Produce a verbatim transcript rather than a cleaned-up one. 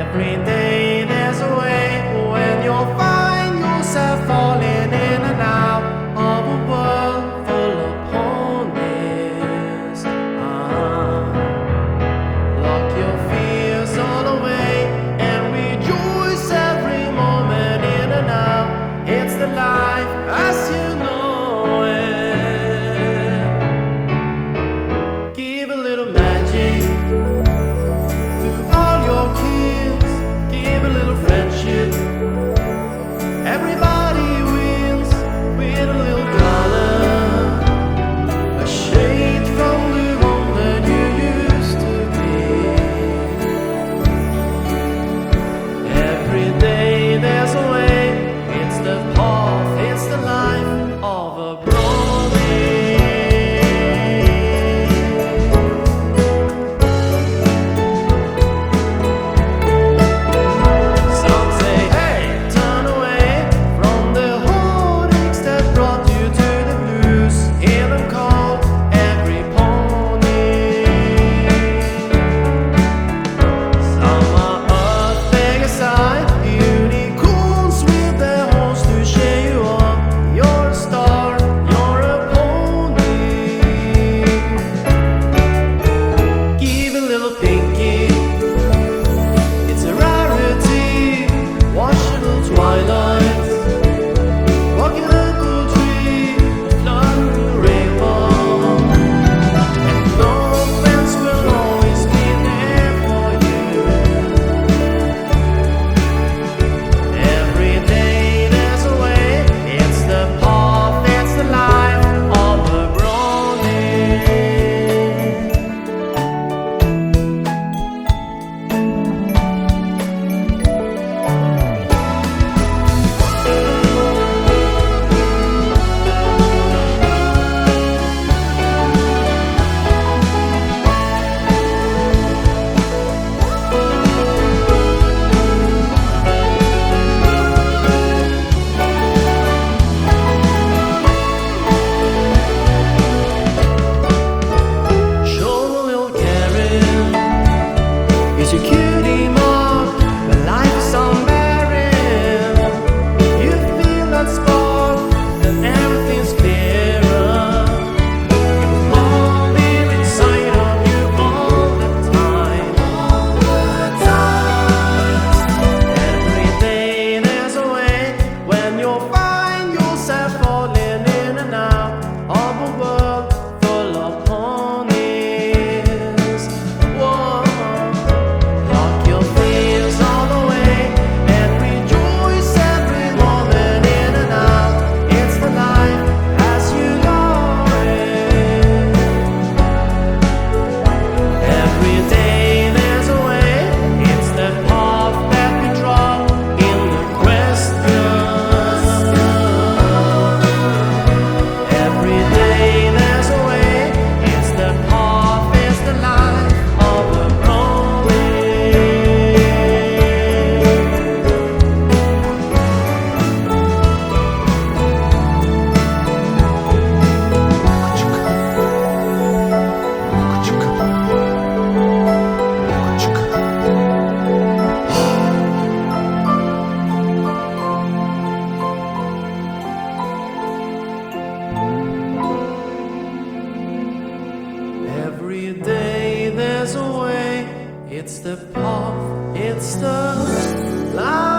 Every day there's a way when you'll find yourself falling in and out of a world full of ponies. Ah, lock your fears all away and rejoice every moment in and out. It's the life as you know it. Give a little magic to all your kids. Give a little friendship. Everybody wins with a little color, a shade from the home that you used to be. Every day there's a way. It's the path, it's the life of a brony. Some say, hey, turn away from the heartaches that brought you to the blues. Hear them call every pony. Some are earth aside, unicorns with their horns to cheer you on. You're a star, you're a pony. Give a little pinky, it's a rarity. Watch a little twilight, walking under a tree, flutter a rainbow. And no fence will always be there for you. Every day there's a way. It's the path, it's the life of a brony. Show a little caring. Is your cutie mark when life is unbearing? You feel that spark and everything's clearer. It's falling inside of you all the time. All the time. Every day there's a way when you'll find yourself falling in and out of a world full of ponies. Whoa. Lock your fears all away and rejoice every moment in and out. It's the life as you know it. Every day there's a way. It's the path that we trod in the question. Every day there's a way. It's the path, it's the life of a brony. Every day there's a way. It's the path, it's the life.